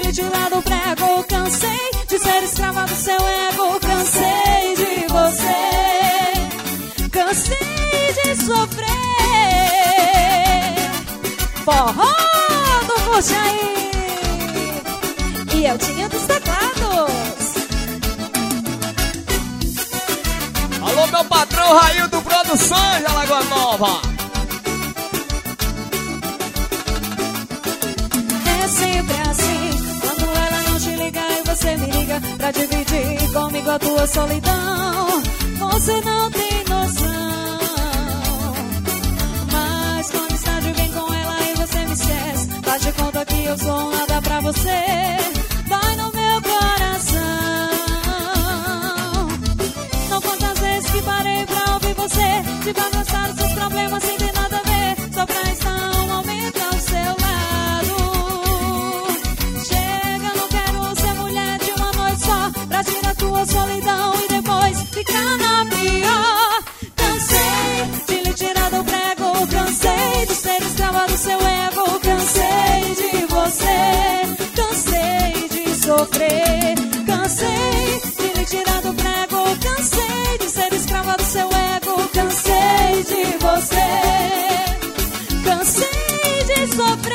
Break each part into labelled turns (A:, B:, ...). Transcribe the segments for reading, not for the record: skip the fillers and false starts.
A: lhe tirar do prego. Cansei de ser escrava do seu ego. Cansei de você. Cansei de sofrer. Forró do Curte Aí. E eu tinha dos teclados.
B: Alô, meu patrão Raildo Produções da Lagoa Nova.
A: É sempre assim, quando ela não te liga e você me liga pra dividir comigo a tua solidão. Você não tem noção, mas quando está de bem com ela e você me esquece, faz de conta que eu sou nada pra você. Vai no meu coração. Não quantas vezes que parei pra ouvir você, de pra gostar dos seus problemas sem ter nada a ver, só pra estar um momento ao seu lado. Chega, não quero ser mulher de uma noite só, pra tirar tua solidão e depois ficar na pior. Cansei de lhe tirar do prego, cansei de ser escrava do seu ego. Cansei de você, cansei de sofrer. Cansei de lhe tirar do prego, cansei de ser escrava do seu ego. Cansei de você, cansei de sofrer.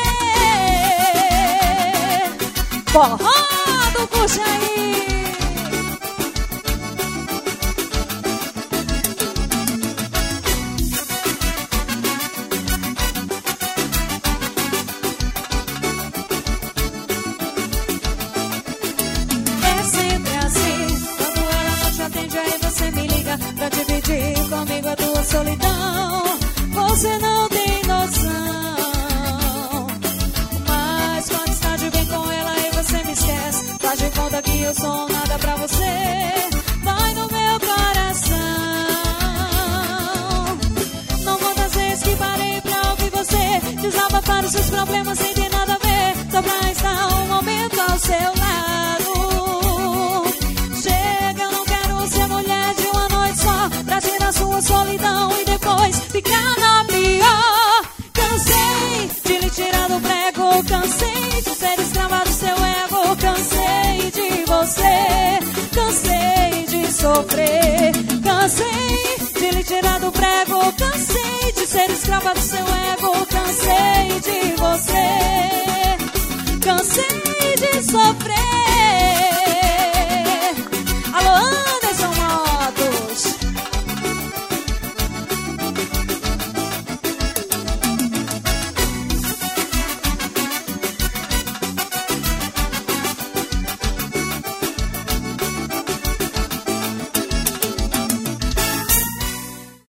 A: Forró do Curte Aí. Pra dividir comigo a tua solidão. Você não tem noção, mas quando está de bem com ela e você me esquece, faz de conta que eu sou nada pra você. Vai no meu coração. Não quantas vezes que parei pra ouvir você desabafar os seus problemas sem ter nada a ver, só pra estar um momento ao seu lado. Pra tirar sua solidão e depois ficar na pior. Cansei de lhe tirar do prego, cansei de ser escrava do seu ego. Cansei de você, cansei de sofrer. Cansei de lhe tirar do prego, cansei de ser escrava do seu ego. Cansei de você, cansei de sofrer.